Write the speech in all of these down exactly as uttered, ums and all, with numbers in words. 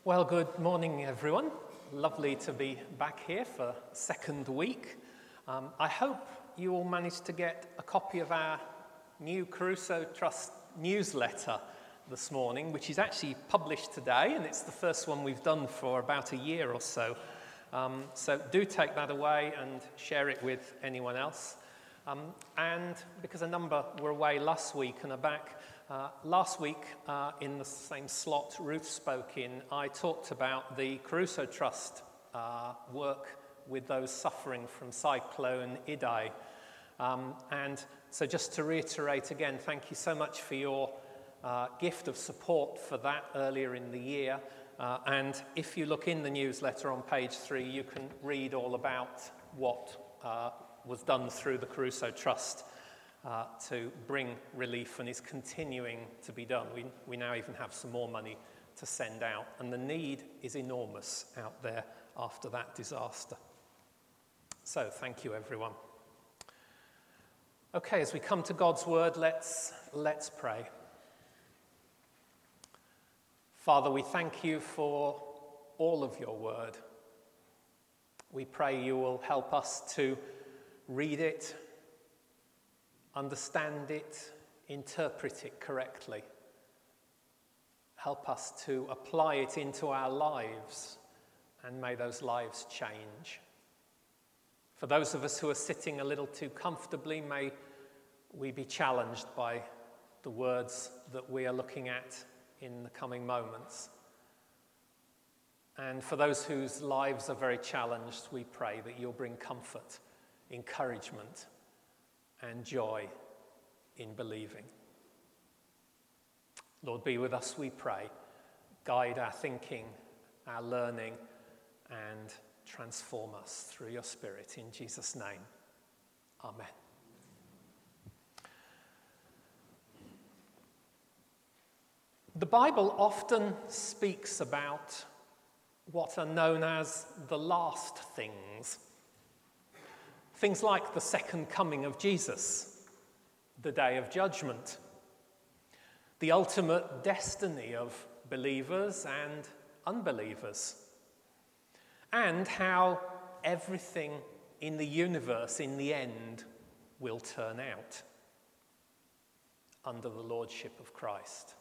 Well, good morning, everyone. Lovely to be back here for second week. Um, I hope you all managed to get a copy of our new Caruso Trust newsletter this morning, which is actually published today, and it's the first one we've done for about a year or so. Um, so do take that away and share it with anyone else. Um, and because a number were away last week and are back, uh, last week uh, in the same slot Ruth spoke in, I talked about the Caruso Trust uh, work with those suffering from Cyclone Idai. Um, and so just to reiterate again, thank you so much for your uh, gift of support for that earlier in the year. Uh, and if you look in the newsletter on page three, you can read all about what uh, was done through the Caruso Trust uh, to bring relief and is continuing to be done. We, we now even have some more money to send out, and the need is enormous out there after that disaster. So thank you, everyone. Okay, as we come to God's word, let's, let's pray. Father, we thank you for all of your word. We pray you will help us to read it, understand it, interpret it correctly. Help us to apply it into our lives, and may those lives change. For those of us who are sitting a little too comfortably, may we be challenged by the words that we are looking at in the coming moments. And for those whose lives are very challenged, we pray that you'll bring comfort, encouragement, and joy in believing. Lord, be with us, we pray. Guide our thinking, our learning, and transform us through your Spirit. In Jesus' name, amen. The Bible often speaks about what are known as the last things. Things like the second coming of Jesus, the day of judgment, the ultimate destiny of believers and unbelievers, and how everything in the universe in the end will turn out under the lordship of Christ.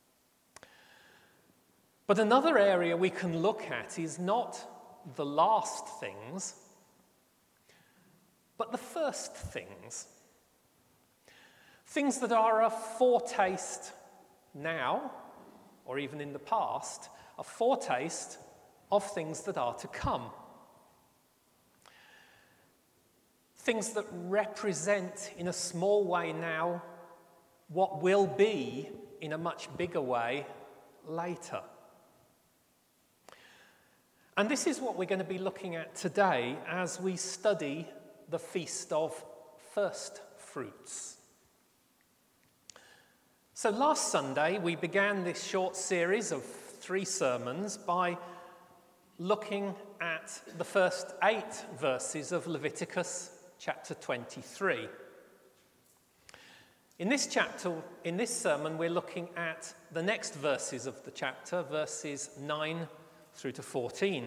But another area we can look at is not the last things, but the first things. Things that are a foretaste now, or even in the past, a foretaste of things that are to come. Things that represent in a small way now what will be in a much bigger way later. And this is what we're going to be looking at today as we study the Feast of First Fruits. So last Sunday, we began this short series of three sermons by looking at the first eight verses of Leviticus chapter twenty-three. In this chapter, in this sermon, we're looking at the next verses of the chapter, verses nine through to fourteen.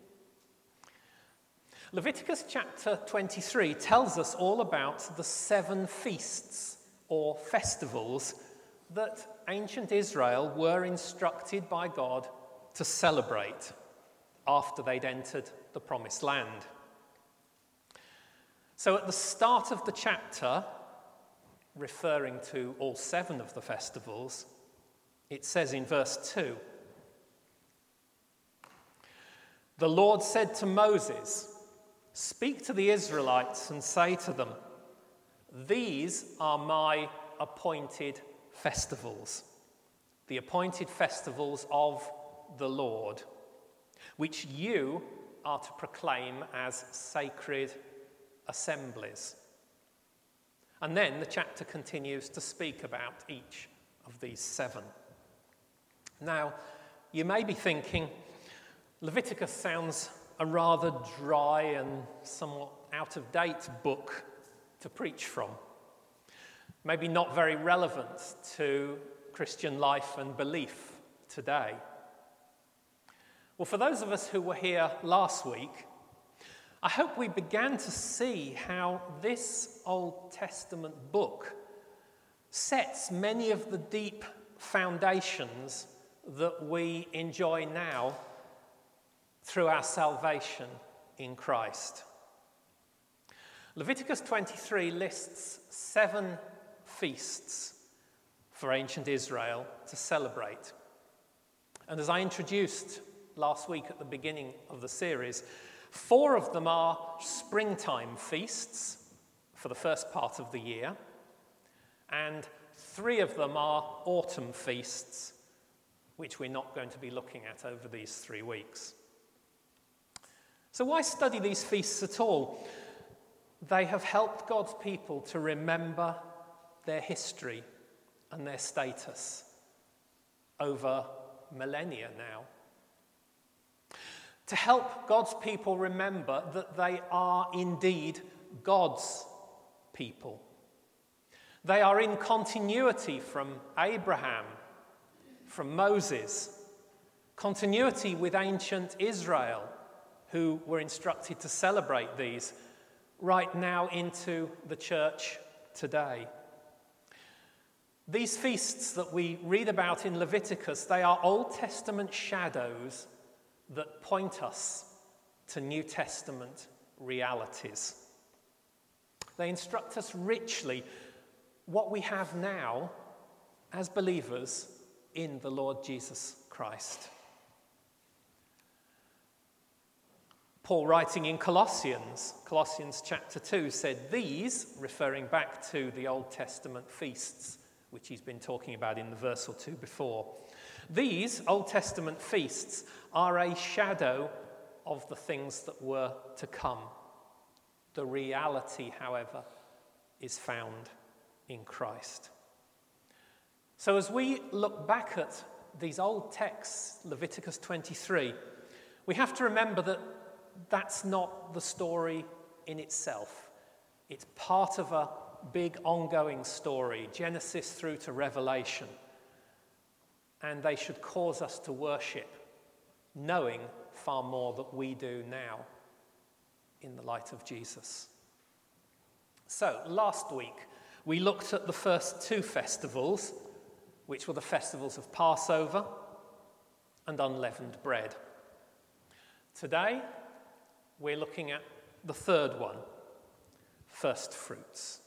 Leviticus chapter twenty-three tells us all about the seven feasts or festivals that ancient Israel were instructed by God to celebrate after they'd entered the Promised Land. So at the start of the chapter, referring to all seven of the festivals, it says in verse two, "The Lord said to Moses, 'Speak to the Israelites and say to them, these are my appointed festivals, the appointed festivals of the Lord, which you are to proclaim as sacred assemblies.'" And then the chapter continues to speak about each of these seven. Now, you may be thinking, Leviticus sounds a rather dry and somewhat out-of-date book to preach from. Maybe not very relevant to Christian life and belief today. Well, for those of us who were here last week, I hope we began to see how this Old Testament book sets many of the deep foundations that we enjoy now through our salvation in Christ. Leviticus twenty-three lists seven feasts for ancient Israel to celebrate. And as I introduced last week at the beginning of the series, four of them are springtime feasts for the first part of the year, and three of them are autumn feasts, which we're not going to be looking at over these three weeks. So why study these feasts at all? They have helped God's people to remember their history and their status over millennia now. To help God's people remember that they are indeed God's people. They are in continuity from Abraham, from Moses, continuity with ancient Israel, who were instructed to celebrate these, right now into the church today. These feasts that we read about in Leviticus, they are Old Testament shadows that point us to New Testament realities. They instruct us richly what we have now as believers in the Lord Jesus Christ. Paul, writing in Colossians, Colossians chapter two, said these, referring back to the Old Testament feasts, which he's been talking about in the verse or two before. These Old Testament feasts are a shadow of the things that were to come. The reality, however, is found in Christ. So as we look back at these old texts, Leviticus twenty-three, we have to remember that that's not the story in itself. It's part of a big ongoing story, Genesis through to Revelation. And they should cause us to worship, knowing far more than we do now in the light of Jesus. So, last week, we looked at the first two festivals, which were the festivals of Passover and unleavened bread. Today, we're looking at the third one, first fruits.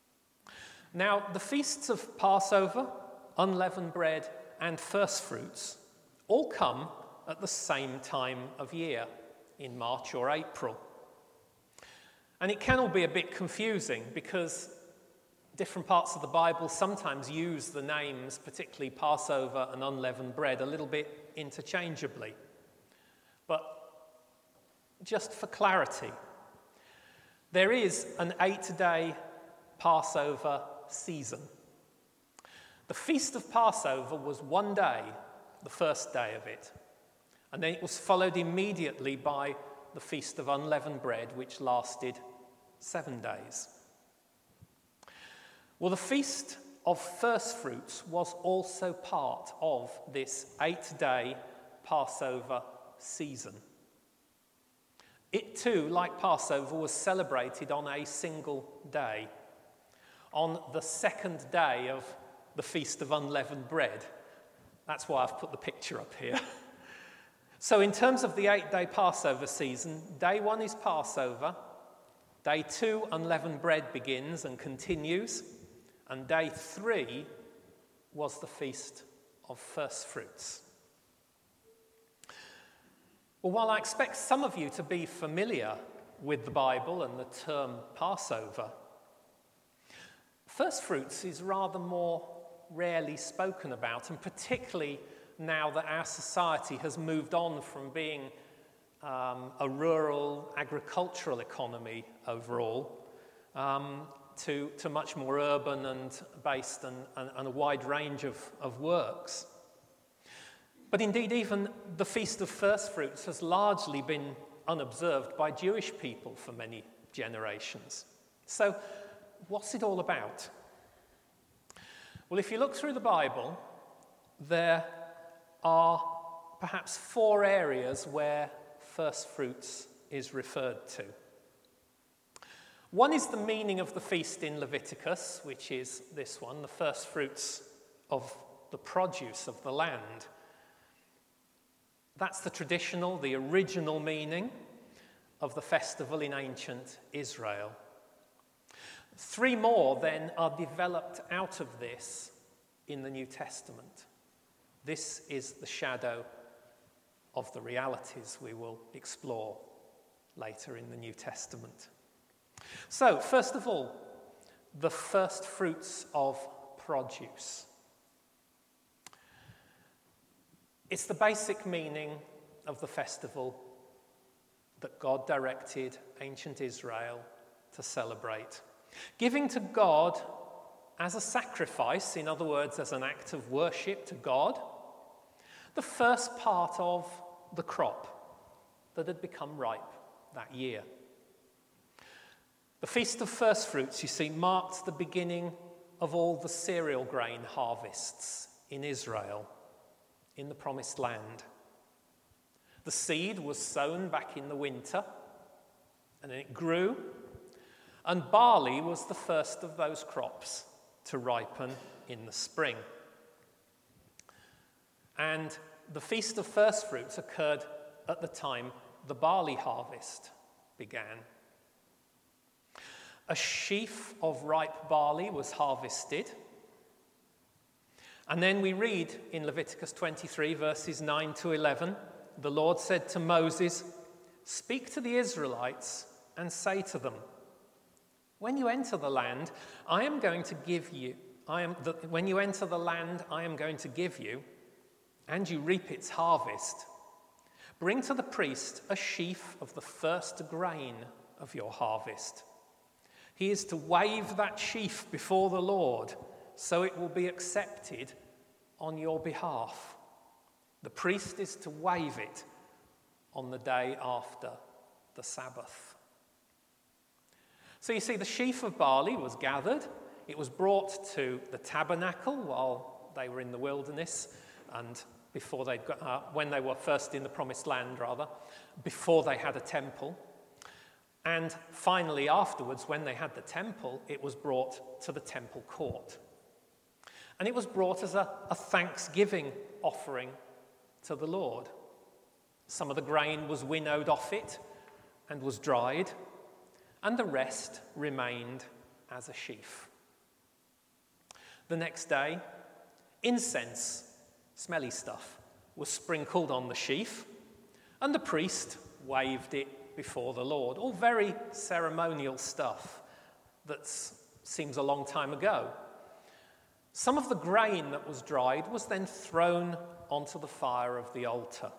Now, the feasts of Passover, unleavened bread, and first fruits all come at the same time of year, in March or April. And it can all be a bit confusing because different parts of the Bible sometimes use the names, particularly Passover and unleavened bread, a little bit interchangeably. But just for clarity, there is an eight-day Passover season. The Feast of Passover was one day, the first day of it, and then it was followed immediately by the Feast of Unleavened Bread, which lasted seven days. Well, the Feast of First Fruits was also part of this eight-day Passover season. It too, like Passover, was celebrated on a single day, on the second day of the Feast of Unleavened Bread. That's why I've put the picture up here. So in terms of the eight-day Passover season, day one is Passover, day two, unleavened bread begins and continues, and day three was the Feast of First Fruits. Well, while I expect some of you to be familiar with the Bible and the term Passover, First Fruits is rather more rarely spoken about, and particularly now that our society has moved on from being um, a rural agricultural economy overall um, to, to much more urban and based and, and, and a wide range of, of works. But indeed, even the Feast of First Fruits has largely been unobserved by Jewish people for many generations. So, what's it all about? Well, if you look through the Bible, there are perhaps four areas where first fruits is referred to. One is the meaning of the feast in Leviticus, which is this one, the first fruits of the produce of the land. That's the traditional, the original meaning of the festival in ancient Israel. Three more then are developed out of this in the New Testament. This is the shadow of the realities we will explore later in the New Testament. So, first of all, the first fruits of produce. It's the basic meaning of the festival that God directed ancient Israel to celebrate. Giving to God as a sacrifice, in other words, as an act of worship to God, the first part of the crop that had become ripe that year. The Feast of First Fruits, you see, marked the beginning of all the cereal grain harvests in Israel, in the Promised Land. The seed was sown back in the winter, and it grew, and barley was the first of those crops to ripen in the spring. And the Feast of First Fruits occurred at the time the barley harvest began. A sheaf of ripe barley was harvested. And then we read in Leviticus twenty-three, verses nine to eleven, the Lord said to Moses, "Speak to the Israelites and say to them, when you enter the land, I am going to give you, I am the, when you enter the land I am going to give you, and you reap its harvest, bring to the priest a sheaf of the first grain of your harvest. He is to wave that sheaf before the Lord, so it will be accepted on your behalf. The priest is to wave it on the day after the Sabbath." So you see, the sheaf of barley was gathered. It was brought to the tabernacle while they were in the wilderness, and before they got, uh, when they were first in the Promised Land, rather, before they had a temple. And finally, afterwards, when they had the temple, it was brought to the temple court. And it was brought as a, a thanksgiving offering to the Lord. Some of the grain was winnowed off it and was dried, and the rest remained as a sheaf. The next day, incense, smelly stuff, was sprinkled on the sheaf, and the priest waved it before the Lord. All very ceremonial stuff that seems a long time ago. Some of the grain that was dried was then thrown onto the fire of the altar.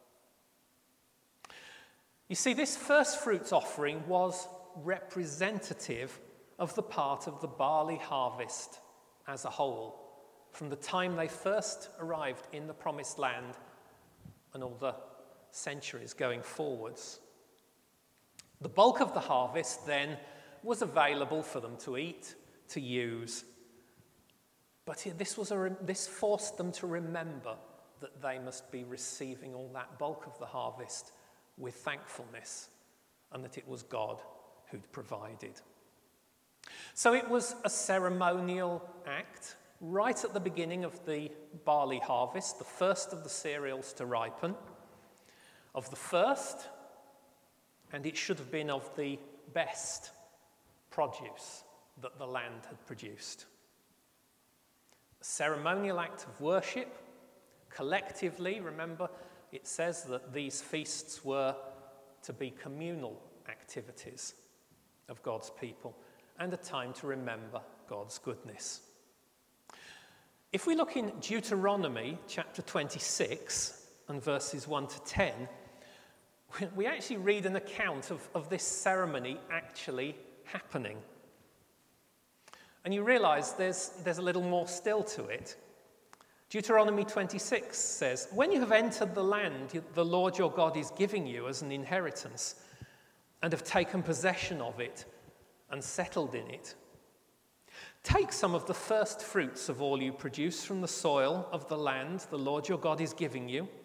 You see, this first fruits offering was representative of the part of the barley harvest as a whole, from the time they first arrived in the Promised Land and all the centuries going forwards. The bulk of the harvest then was available for them to eat, to use. But this, was a, this forced them to remember that they must be receiving all that bulk of the harvest with thankfulness, and that it was God who'd provided. So it was a ceremonial act right at the beginning of the barley harvest, the first of the cereals to ripen, of the first, and it should have been of the best produce that the land had produced. A ceremonial act of worship, collectively. Remember, it says that these feasts were to be communal activities of God's people and a time to remember God's goodness. If we look in Deuteronomy chapter twenty-six and verses one to ten, we actually read an account of, of this ceremony actually happening. And you realize there's, there's a little more still to it. Deuteronomy twenty-six says, "When you have entered the land the Lord your God is giving you as an inheritance, and have taken possession of it and settled in it, take some of the first fruits of all you produce from the soil of the land the Lord your God is giving you,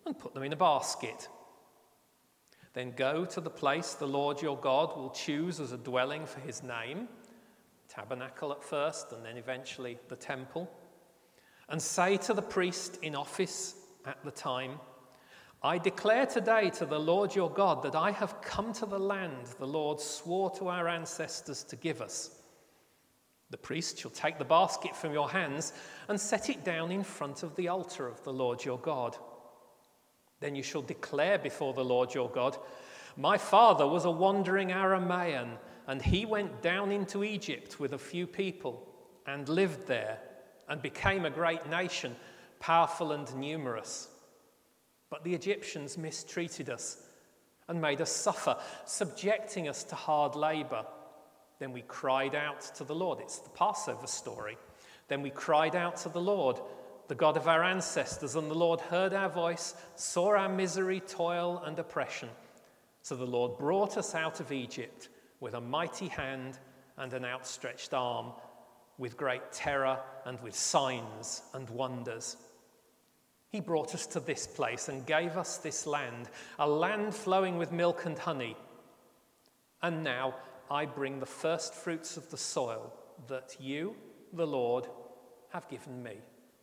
and put them in a basket. Then go to the place the Lord your God will choose as a dwelling for his name, tabernacle at first and then eventually the temple, and say to the priest in office at the time, I declare today to the Lord your God that I have come to the land the Lord swore to our ancestors to give us. The priest shall take the basket from your hands and set it down in front of the altar of the Lord your God. Then you shall declare before the Lord your God, my father was a wandering Aramaean, and he went down into Egypt with a few people and lived there and became a great nation, powerful and numerous. But the Egyptians mistreated us and made us suffer, subjecting us to hard labor. Then we cried out to the Lord. It's the Passover story. Then we cried out to the Lord, the God of our ancestors, and the Lord heard our voice, saw our misery, toil, and oppression. So the Lord brought us out of Egypt with a mighty hand and an outstretched arm, with great terror and with signs and wonders. He brought us to this place and gave us this land, a land flowing with milk and honey. And now I bring the first fruits of the soil that you, the Lord, have given me.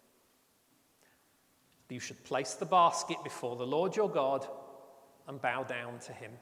You should place the basket before the Lord your God and bow down to him.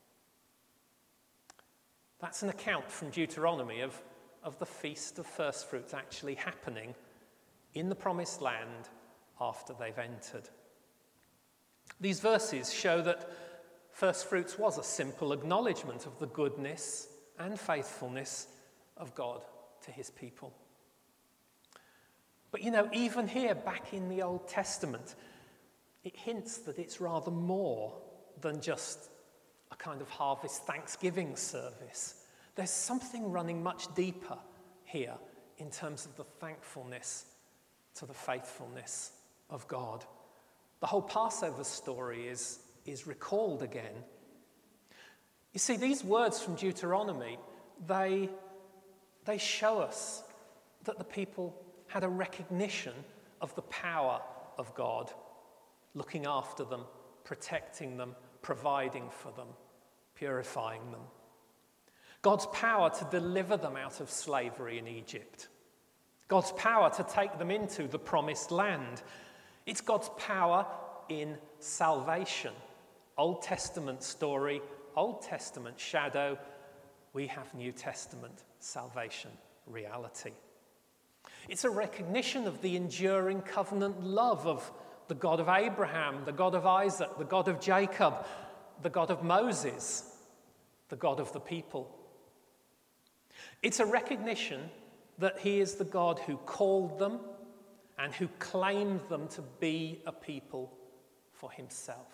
That's an account from Deuteronomy of, of the Feast of First Fruits actually happening in the Promised Land after they've entered. These verses show that First Fruits was a simple acknowledgement of the goodness and faithfulness of God to his people. But you know, even here back in the Old Testament, it hints that it's rather more than just a kind of harvest Thanksgiving service. There's something running much deeper here in terms of the thankfulness to the faithfulness of God. The whole Passover story is, is recalled again. You see, these words from Deuteronomy, they, they show us that the people had a recognition of the power of God, looking after them, protecting them, providing for them, purifying them. God's power to deliver them out of slavery in Egypt. God's power to take them into the promised land. It's God's power in salvation. Old Testament story, Old Testament shadow. We have New Testament salvation reality. It's a recognition of the enduring covenant love of the God of Abraham, the God of Isaac, the God of Jacob, the God of Moses, the God of the people. It's a recognition that he is the God who called them and who claimed them to be a people for himself.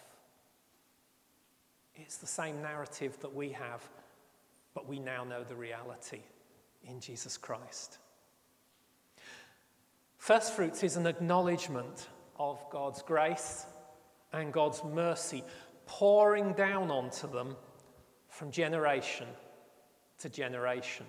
It's the same narrative that we have, but we now know the reality in Jesus Christ. First fruits is an acknowledgement of God's grace and God's mercy pouring down onto them from generation to generation.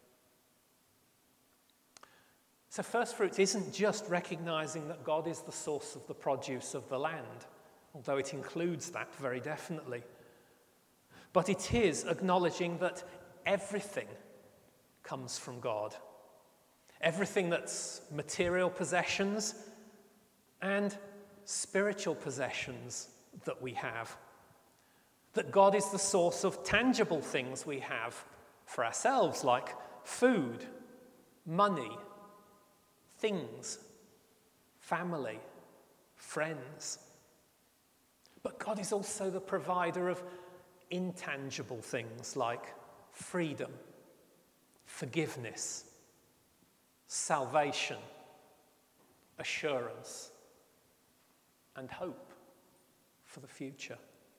So first fruits isn't just recognizing that God is the source of the produce of the land, although it includes that very definitely. But it is acknowledging that everything comes from God. Everything that's material possessions and spiritual possessions that we have. That God is the source of tangible things we have for ourselves, like food, money, things, family, friends. But God is also the provider of intangible things like freedom, forgiveness, salvation, assurance, and hope for the future.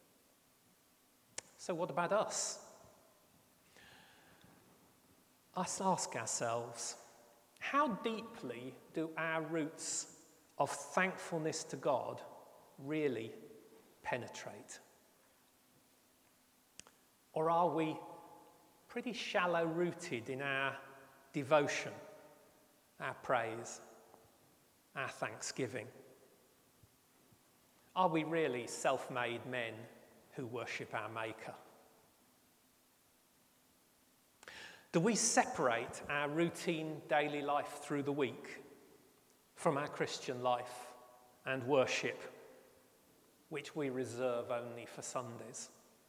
So what about us? Us ask ourselves, how deeply do our roots of thankfulness to God really penetrate? Or are we pretty shallow-rooted in our devotion, our praise, our thanksgiving? Are we really self-made men who worship our Maker? Do we separate our routine daily life through the week from our Christian life and worship, which we reserve only for Sundays?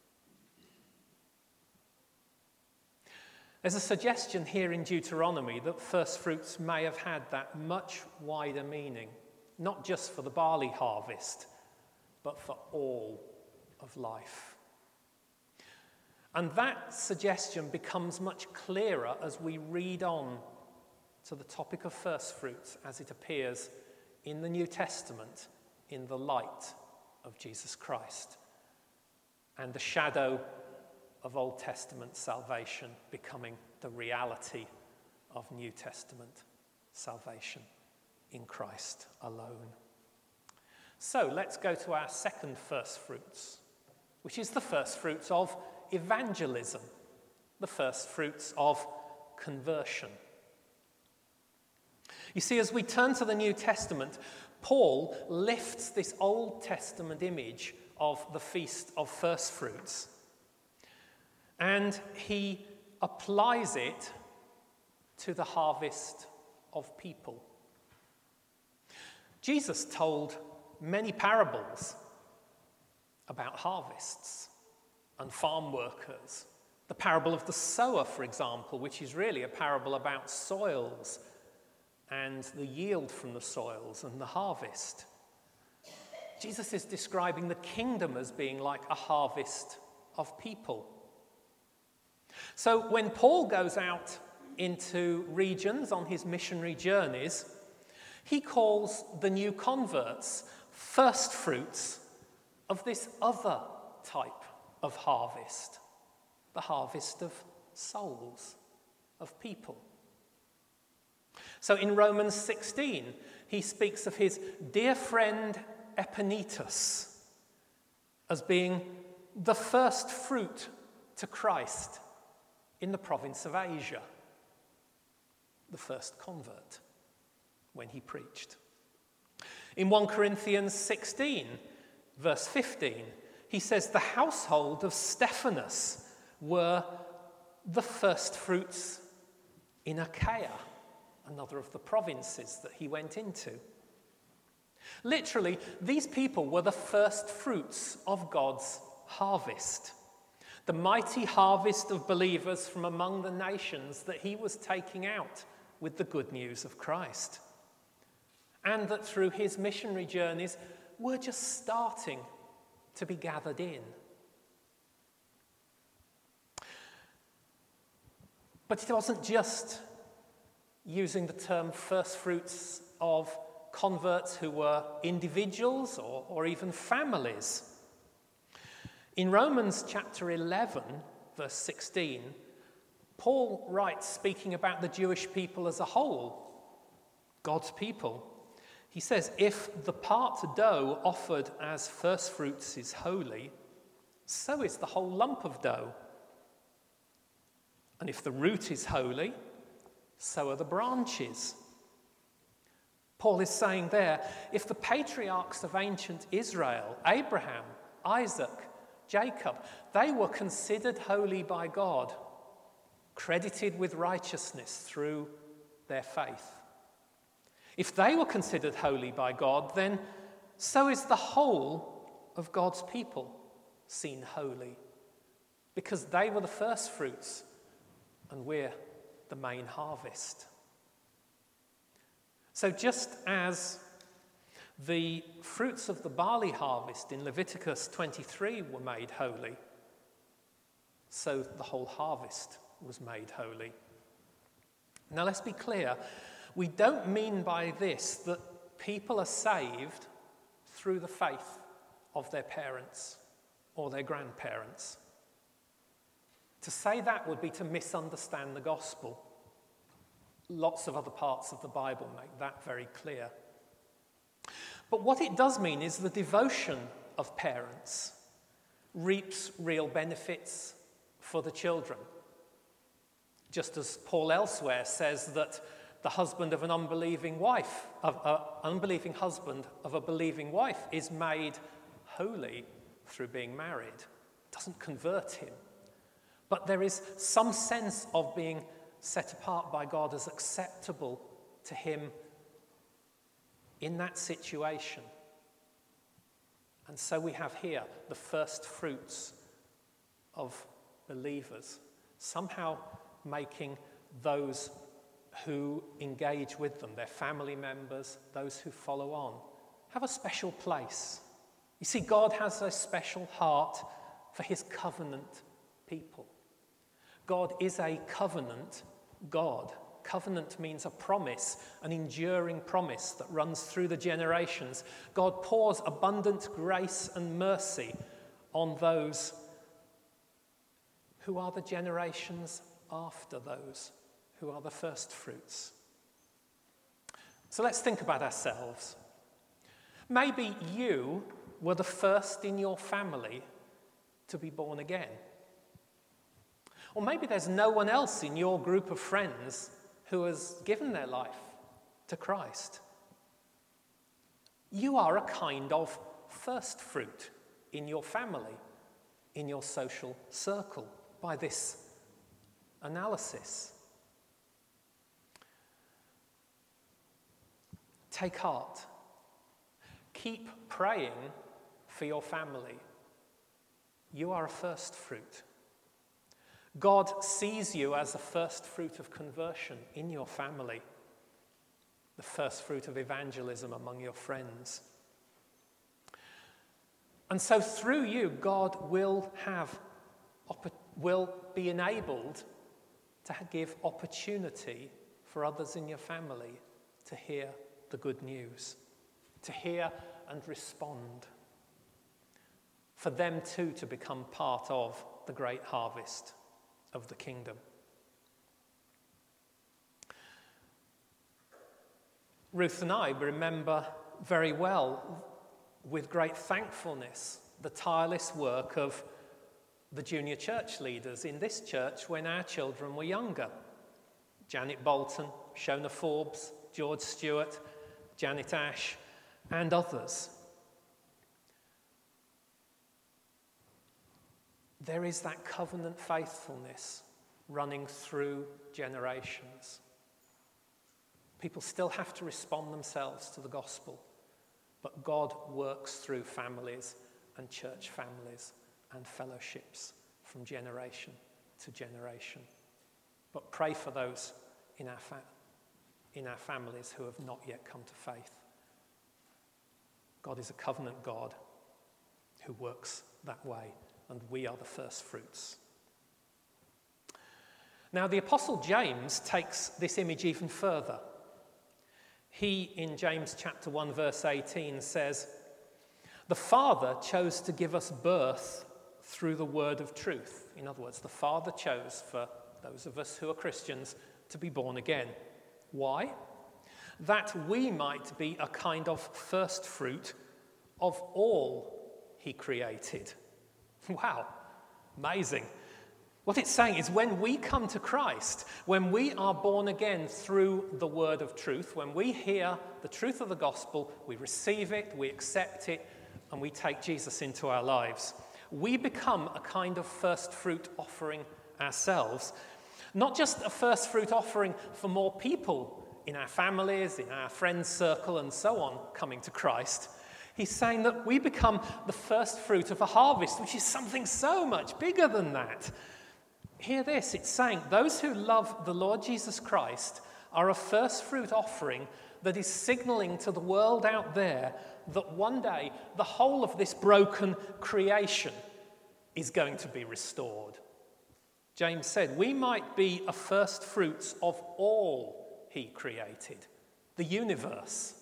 There's a suggestion here in Deuteronomy that first fruits may have had that much wider meaning, not just for the barley harvest, but for all of life. And that suggestion becomes much clearer as we read on to the topic of first fruits as it appears in the New Testament in the light of Jesus Christ and the shadow of Old Testament salvation becoming the reality of New Testament salvation in Christ alone. So let's go to our second first fruits, which is the first fruits of evangelism, the first fruits of conversion. You see, as we turn to the New Testament, Paul lifts this Old Testament image of the Feast of First Fruits, and he applies it to the harvest of people. Jesus told many parables about harvests and farm workers. The parable of the sower, for example, which is really a parable about soils and the yield from the soils and the harvest. Jesus is describing the kingdom as being like a harvest of people. So when Paul goes out into regions on his missionary journeys, he calls the new converts first fruits of this other type of harvest, the harvest of souls, of people. So in Romans sixteen, he speaks of his dear friend Epaenetus as being the first fruit to Christ in the province of Asia, the first convert when he preached. In First Corinthians sixteen, verse fifteen, he says the household of Stephanas were the first fruits in Achaia, another of the provinces that he went into. Literally, these people were the first fruits of God's harvest, the mighty harvest of believers from among the nations that he was taking out with the good news of Christ, and that through his missionary journeys were just starting to be gathered in. But it wasn't just using the term first fruits of converts who were individuals or, or even families. In Romans chapter eleven, verse sixteen, Paul writes, speaking about the Jewish people as a whole, God's people, he says, if the part dough offered as first fruits is holy, so is the whole lump of dough. And if the root is holy, so are the branches. Paul is saying there, if the patriarchs of ancient Israel, Abraham, Isaac, Jacob, they were considered holy by God, credited with righteousness through their faith. If they were considered holy by God, then so is the whole of God's people seen holy, because they were the first fruits and we're the main harvest. So just as the fruits of the barley harvest in Leviticus twenty-three were made holy, so the whole harvest was made holy. Now let's be clear, we don't mean by this that people are saved through the faith of their parents or their grandparents. To say that would be to misunderstand the gospel. Lots of other parts of the Bible make that very clear. But what it does mean is the devotion of parents reaps real benefits for the children. Just as Paul elsewhere says that the husband of an unbelieving wife, of an unbelieving husband of a believing wife is made holy through being married. It doesn't convert him. But there is some sense of being set apart by God as acceptable to him in that situation. And so we have here the first fruits of believers, somehow making those who engage with them, their family members, those who follow on, have a special place. You see, God has a special heart for his covenant people. God is a covenant God. Covenant means a promise, an enduring promise that runs through the generations. God pours abundant grace and mercy on those who are the generations after those, who are the first fruits. So let's think about ourselves. Maybe you were the first in your family to be born again. Or maybe there's no one else in your group of friends who has given their life to Christ. You are a kind of first fruit in your family, in your social circle, by this analysis. Take heart. Keep praying for your family. You are a first fruit. God sees you as a first fruit of conversion in your family, the first fruit of evangelism among your friends. And so through you, God will have, will be enabled to give opportunity for others in your family to hear the good news, to hear and respond, for them too to become part of the great harvest of the kingdom. Ruth and I remember very well, with great thankfulness, the tireless work of the junior church leaders in this church when our children were younger. Janet Bolton, Shona Forbes, George Stewart, Janet Ash, and others. There is that covenant faithfulness running through generations. People still have to respond themselves to the gospel, but God works through families and church families and fellowships from generation to generation. But pray for those in our, fa- in our families who have not yet come to faith. God is a covenant God who works that way, and we are the first fruits. Now, the Apostle James takes this image even further. He, in James chapter one, verse eighteen, says, "The Father chose to give us birth through the word of truth." In other words, the Father chose for those of us who are Christians to be born again. Why? That we might be a kind of first fruit of all he created. Wow, amazing. What it's saying is when we come to Christ, when we are born again through the word of truth, when we hear the truth of the gospel, we receive it, we accept it, and we take Jesus into our lives, we become a kind of first fruit offering ourselves. Not just a first fruit offering for more people in our families, in our friends' circle, and so on, coming to Christ. He's saying that we become the first fruit of a harvest, which is something so much bigger than that. Hear this, it's saying those who love the Lord Jesus Christ are a first fruit offering that is signaling to the world out there that one day the whole of this broken creation is going to be restored. James said, we might be a first fruits of all he created, the universe.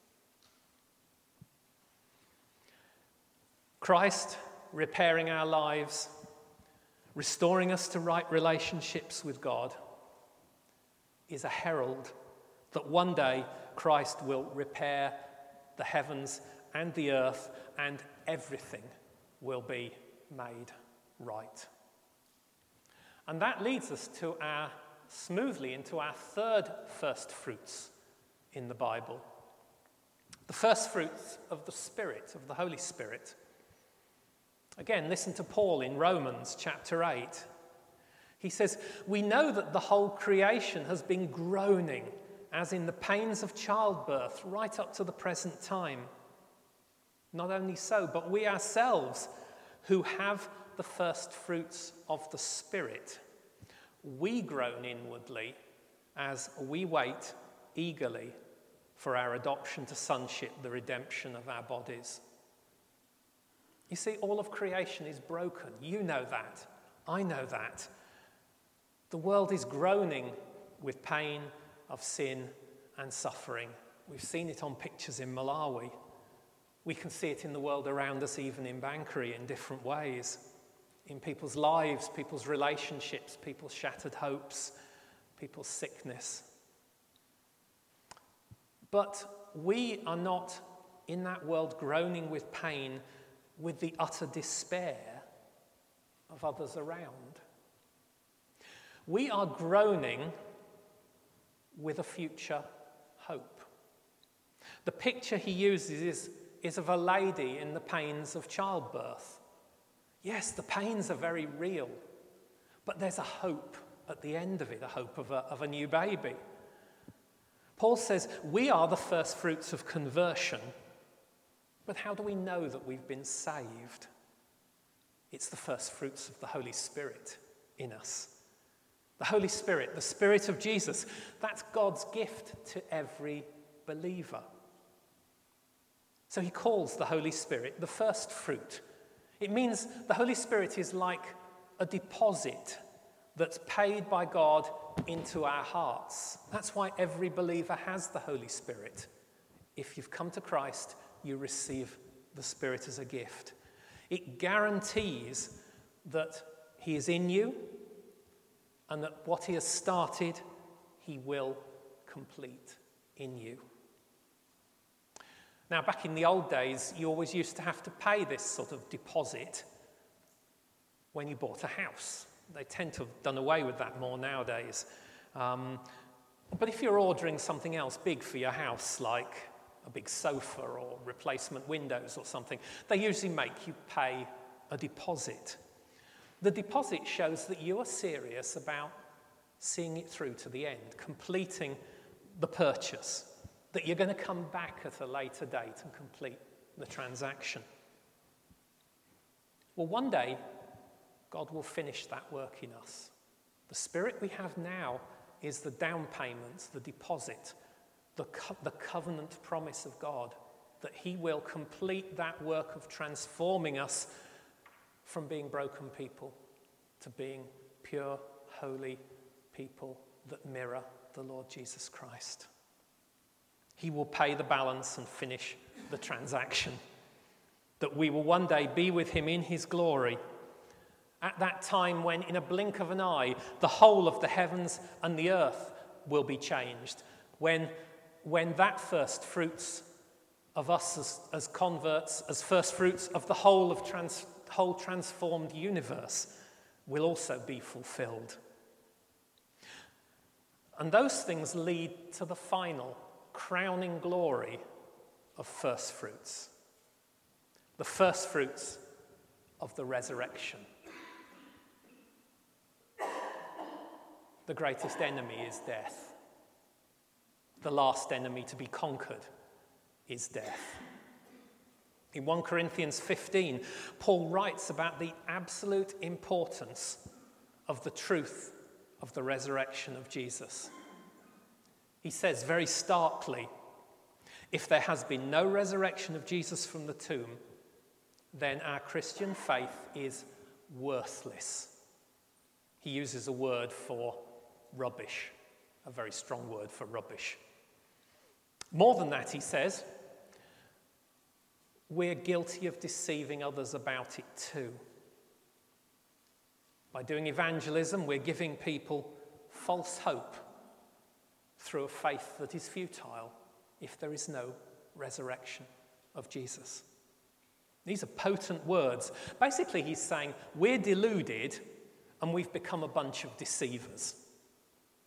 Christ repairing our lives, restoring us to right relationships with God, is a herald that one day Christ will repair the heavens and the earth and everything will be made right. And that leads us to our smoothly into our third first fruits in the Bible. The first fruits of the Spirit, of the Holy Spirit. Again, listen to Paul in Romans chapter eight. He says, "We know that the whole creation has been groaning, as in the pains of childbirth, right up to the present time. Not only so, but we ourselves, who have the first fruits of the Spirit, we groan inwardly as we wait eagerly for our adoption to sonship, the redemption of our bodies." You see, all of creation is broken. You know that. I know that. The world is groaning with pain of sin and suffering. We've seen it on pictures in Malawi. We can see it in the world around us, even in Bankery, in different ways. In people's lives, people's relationships, people's shattered hopes, people's sickness. But we are not in that world groaning with pain with the utter despair of others around. We are groaning with a future hope. The picture he uses is, is of a lady in the pains of childbirth. Yes, the pains are very real, but there's a hope at the end of it, a hope of a, of a new baby. Paul says, we are the first fruits of conversion, but how do we know that we've been saved? It's the first fruits of the Holy Spirit in us. The Holy Spirit, the Spirit of Jesus, that's God's gift to every believer. So he calls the Holy Spirit the first fruit. It means the Holy Spirit is like a deposit that's paid by God into our hearts. That's why every believer has the Holy Spirit. If you've come to Christ, you receive the Spirit as a gift. It guarantees that he is in you and that what he has started, he will complete in you. Now, back in the old days, you always used to have to pay this sort of deposit when you bought a house. They tend to have done away with that more nowadays. Um, but if you're ordering something else big for your house, like a big sofa or replacement windows or something, they usually make you pay a deposit. The deposit shows that you are serious about seeing it through to the end, completing the purchase, that you're going to come back at a later date and complete the transaction. Well, one day, God will finish that work in us. The Spirit we have now is the down payment, the deposit, the, co- the covenant promise of God that he will complete that work of transforming us from being broken people to being pure, holy people that mirror the Lord Jesus Christ. He will pay the balance and finish the transaction, that we will one day be with him in his glory. At that time when, in a blink of an eye, the whole of the heavens and the earth will be changed. When, when that first fruits of us as, as converts, as first fruits of the whole of trans, whole transformed universe will also be fulfilled. And those things lead to the final, crowning glory of first fruits. The first fruits of the resurrection. The greatest enemy is death. The last enemy to be conquered is death. In First Corinthians fifteen, Paul writes about the absolute importance of the truth of the resurrection of Jesus. He says very starkly, if there has been no resurrection of Jesus from the tomb, then our Christian faith is worthless. He uses a word for rubbish, a very strong word for rubbish. More than that, he says, we're guilty of deceiving others about it too. By doing evangelism, we're giving people false hope through a faith that is futile if there is no resurrection of Jesus. These are potent words. Basically, he's saying we're deluded and we've become a bunch of deceivers.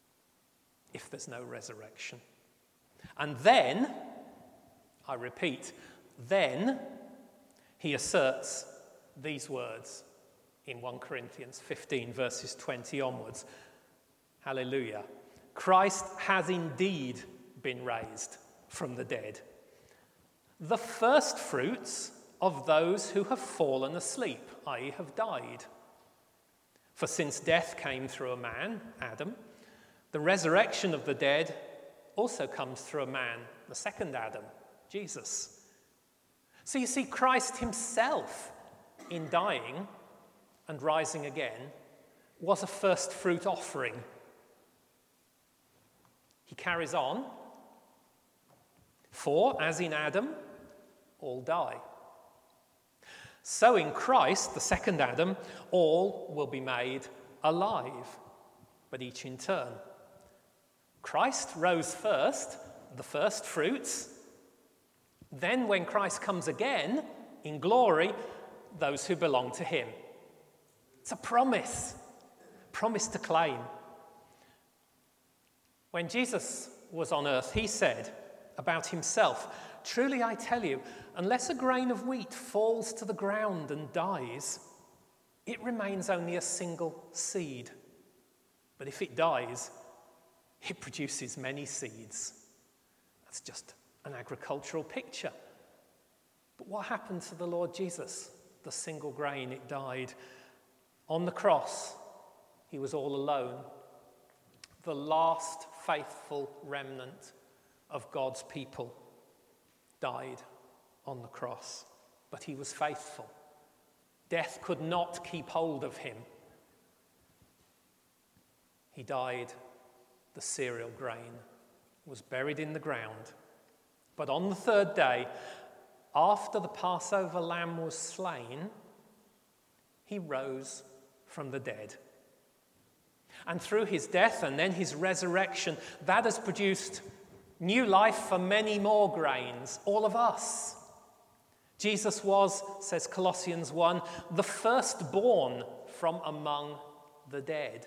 if there's no resurrection. And then, I repeat, then he asserts these words in First Corinthians fifteen, verses twenty onwards. Hallelujah. Christ has indeed been raised from the dead, the first fruits of those who have fallen asleep, that is have died. For since death came through a man, Adam, the resurrection of the dead also comes through a man, the second Adam, Jesus. So you see, Christ himself, in dying and rising again, was a first fruit offering. He carries on, for as in Adam, all die. So in Christ, the second Adam, all will be made alive, but each in turn. Christ rose first, the first fruits. Then when Christ comes again, in glory, those who belong to him. It's a promise, promise to claim. When Jesus was on earth, he said about himself, "Truly I tell you, unless a grain of wheat falls to the ground and dies, it remains only a single seed. But if it dies, it produces many seeds." That's just an agricultural picture. But what happened to the Lord Jesus? The single grain, it died. On the cross, he was all alone. The last faithful remnant of God's people died on the cross. But he was faithful. Death could not keep hold of him. He died. The cereal grain was buried in the ground. But on the third day, after the Passover lamb was slain, he rose from the dead. And through his death and then his resurrection, that has produced new life for many more grains, all of us. Jesus was, says Colossians one, the firstborn from among the dead.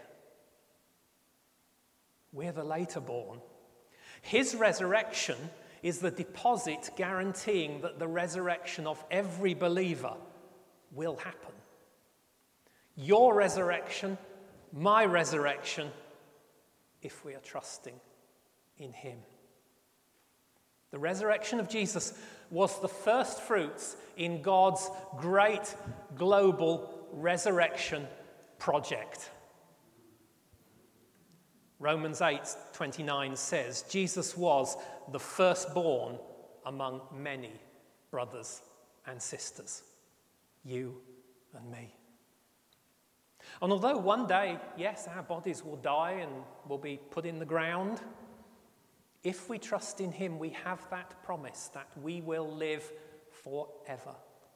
We're the later born. His resurrection is the deposit guaranteeing that the resurrection of every believer will happen. Your resurrection, my resurrection, if we are trusting in him. The resurrection of Jesus was the first fruits in God's great global resurrection project. Romans eight twenty-nine says, Jesus was the firstborn among many brothers and sisters, you and me. And although one day, yes, our bodies will die and will be put in the ground, if we trust in him, we have that promise that we will live forever.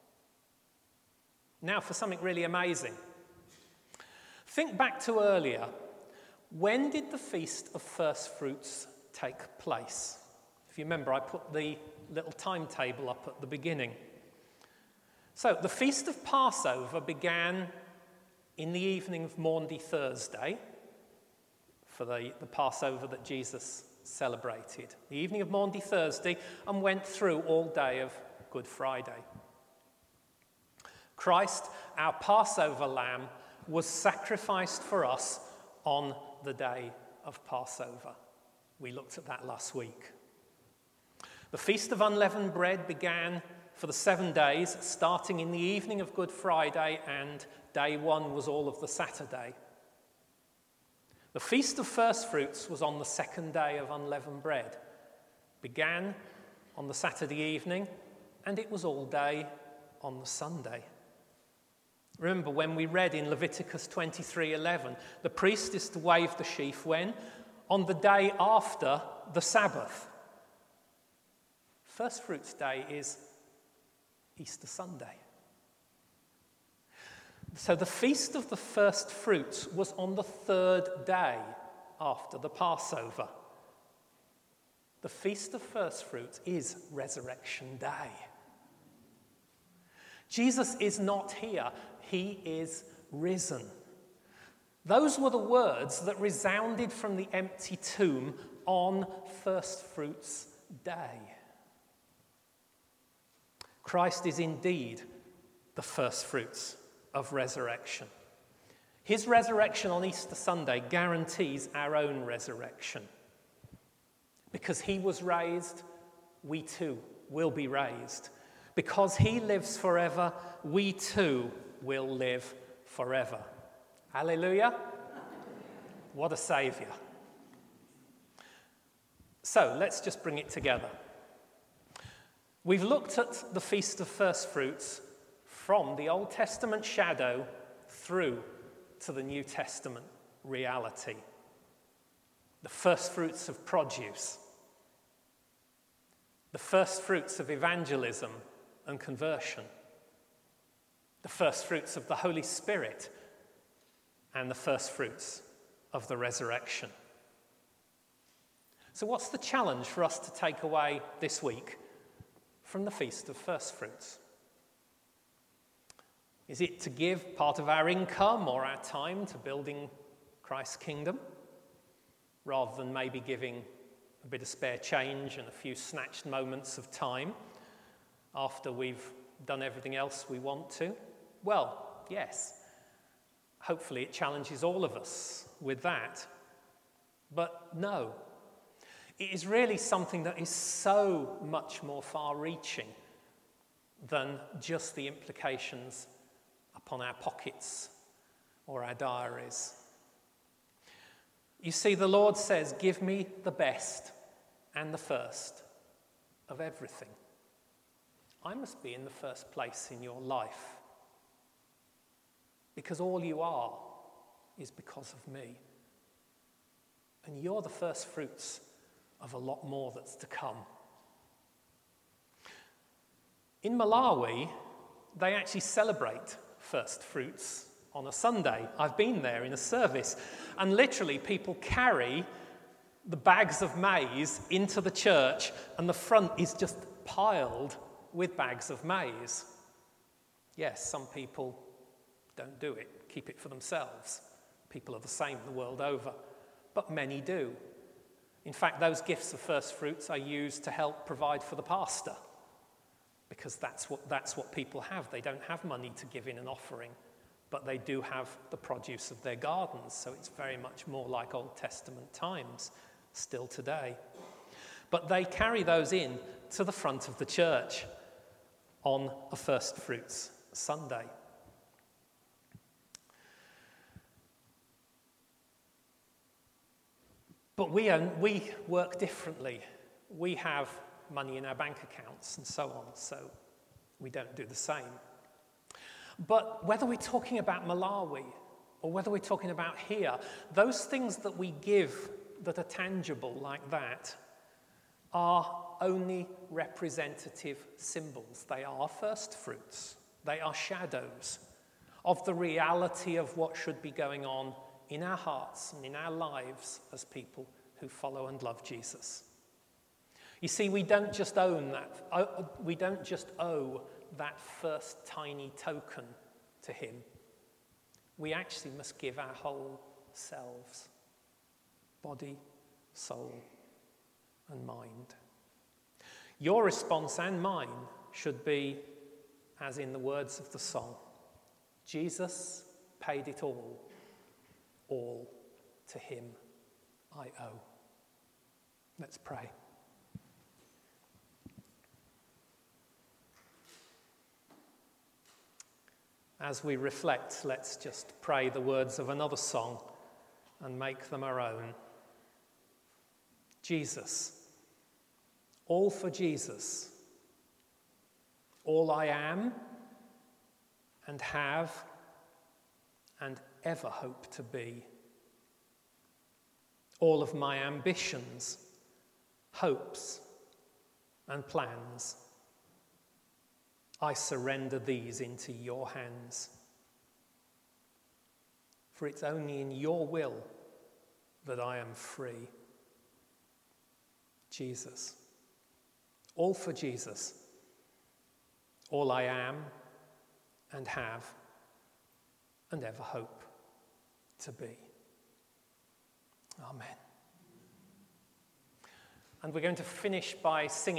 Now for something really amazing. Think back to earlier. When did the Feast of First Fruits take place? If you remember, I put the little timetable up at the beginning. So the Feast of Passover began in the evening of Maundy Thursday, for the, the Passover that Jesus celebrated. The evening of Maundy Thursday, and went through all day of Good Friday. Christ, our Passover lamb, was sacrificed for us on the day of Passover. We looked at that last week. The Feast of Unleavened Bread began for the seven days, starting in the evening of Good Friday, and day one was all of the Saturday. The Feast of First Fruits was on the second day of Unleavened Bread. Began on the Saturday evening, and it was all day on the Sunday. Remember when we read in Leviticus twenty-three eleven, the priest is to wave the sheaf when? On the day after the Sabbath. First Fruits Day is Easter Sunday. So the Feast of the First Fruits was on the third day after the Passover. The Feast of First Fruits is Resurrection Day. Jesus is not here. He is risen. Those were the words that resounded from the empty tomb on First Fruits Day. Christ is indeed the first fruits of resurrection. His resurrection on Easter Sunday guarantees our own resurrection. Because he was raised, we too will be raised. Because he lives forever, we too will live forever. Hallelujah. What a saviour. So let's just bring it together. We've looked at the Feast of First Fruits from the Old Testament shadow through to the New Testament reality. The first fruits of produce. The first fruits of evangelism and conversion. The first fruits of the Holy Spirit and the first fruits of the resurrection. So what's the challenge for us to take away this week from the Feast of First Fruits? Is it to give part of our income or our time to building Christ's kingdom, rather than maybe giving a bit of spare change and a few snatched moments of time after we've done everything else we want to? Well, yes. Hopefully it challenges all of us with that. But no. It is really something that is so much more far-reaching than just the implications upon our pockets or our diaries. You see, the Lord says, give me the best and the first of everything. I must be in the first place in your life, because all you are is because of me. And you're the first fruits of a lot more that's to come. In Malawi, they actually celebrate first fruits on a Sunday. I've been there in a service, and literally people carry the bags of maize into the church, and the front is just piled with bags of maize. Yes, some people don't do it, keep it for themselves. People are the same the world over, but many do. In fact, those gifts of first fruits are used to help provide for the pastor, because that's what, that's what people have. They don't have money to give in an offering, but they do have the produce of their gardens, so it's very much more like Old Testament times still today. But they carry those in to the front of the church on a first fruits Sunday. But we, own, we work differently. We have money in our bank accounts and so on, so we don't do the same. But whether we're talking about Malawi or whether we're talking about here, those things that we give that are tangible like that are only representative symbols. They are first fruits. They are shadows of the reality of what should be going on in our hearts and in our lives as people who follow and love Jesus. You see, we don't just own that, we don't just owe that first tiny token to him. We actually must give our whole selves, body, soul, and mind. Your response and mine should be, as in the words of the song, Jesus paid it all. All to him I owe. Let's pray. As we reflect, let's just pray the words of another song and make them our own. Jesus, all for Jesus, all I am and have and ever hope to be. All of my ambitions, hopes, and plans, I surrender these into your hands. For it's only in your will that I am free. Jesus, all for Jesus, all I am and have and ever hope to be. Amen. And we're going to finish by singing